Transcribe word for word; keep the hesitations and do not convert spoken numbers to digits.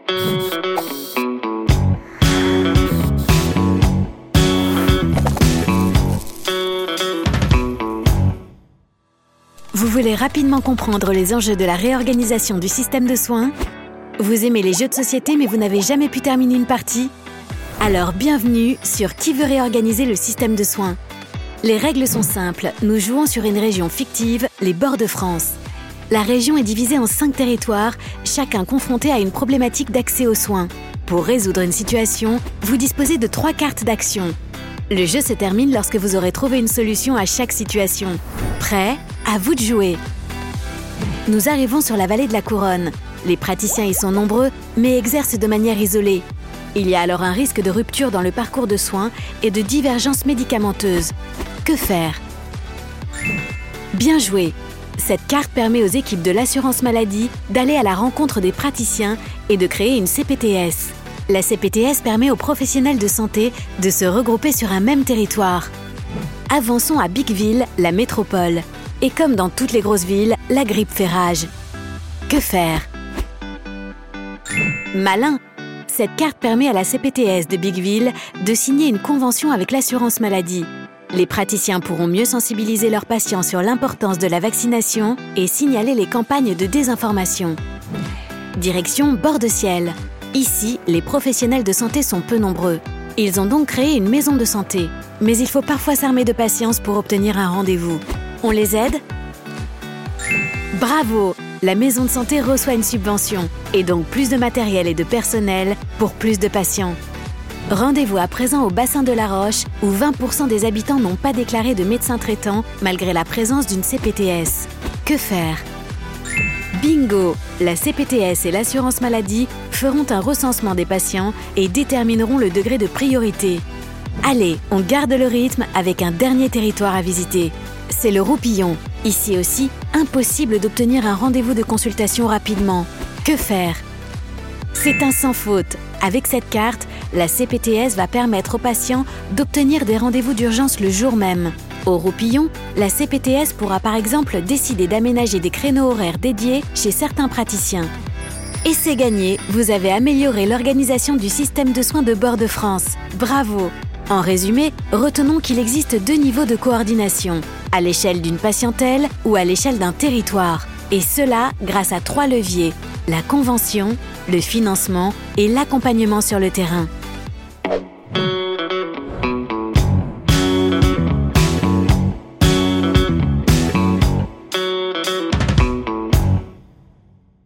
Vous voulez rapidement comprendre les enjeux de la réorganisation du système de soins? Vous aimez les jeux de société mais vous n'avez jamais pu terminer une partie? Alors bienvenue sur Qui veut réorganiser le système de soins? Les règles sont simples, nous jouons sur une région fictive, les bords de France. La région est divisée en cinq territoires, chacun confronté à une problématique d'accès aux soins. Pour résoudre une situation, vous disposez de trois cartes d'action. Le jeu se termine lorsque vous aurez trouvé une solution à chaque situation. Prêt? À vous de jouer! Nous arrivons sur la vallée de la Couronne. Les praticiens y sont nombreux, mais exercent de manière isolée. Il y a alors un risque de rupture dans le parcours de soins et de divergence médicamenteuse. Que faire? Bien joué! Cette carte permet aux équipes de l'assurance maladie d'aller à la rencontre des praticiens et de créer une C P T S. La C P T S permet aux professionnels de santé de se regrouper sur un même territoire. Avançons à Bicqueville, la métropole. Et comme dans toutes les grosses villes, la grippe fait rage. Que faire? Malin! Cette carte permet à la C P T S de Bicqueville de signer une convention avec l'assurance maladie. Les praticiens pourront mieux sensibiliser leurs patients sur l'importance de la vaccination et signaler les campagnes de désinformation. Direction Bord-de-Ciel. Ici, les professionnels de santé sont peu nombreux. Ils ont donc créé une maison de santé. Mais il faut parfois s'armer de patience pour obtenir un rendez-vous. On les aide? Bravo! La maison de santé reçoit une subvention et donc plus de matériel et de personnel pour plus de patients. Rendez-vous à présent au bassin de la Roche où vingt pour cent des habitants n'ont pas déclaré de médecin traitant malgré la présence d'une C P T S. Que faire? Bingo! La C P T S et l'assurance maladie feront un recensement des patients et détermineront le degré de priorité. Allez, on garde le rythme avec un dernier territoire à visiter. C'est le Roupillon. Ici aussi, impossible d'obtenir un rendez-vous de consultation rapidement. Que faire? C'est un sans faute. Avec cette carte, la C P T S va permettre aux patients d'obtenir des rendez-vous d'urgence le jour même. Au Roupillon, la C P T S pourra par exemple décider d'aménager des créneaux horaires dédiés chez certains praticiens. Et c'est gagné, vous avez amélioré l'organisation du système de soins de Bord-de-France. Bravo! En résumé, retenons qu'il existe deux niveaux de coordination, à l'échelle d'une patientèle ou à l'échelle d'un territoire. Et cela grâce à trois leviers, la convention, le financement et l'accompagnement sur le terrain.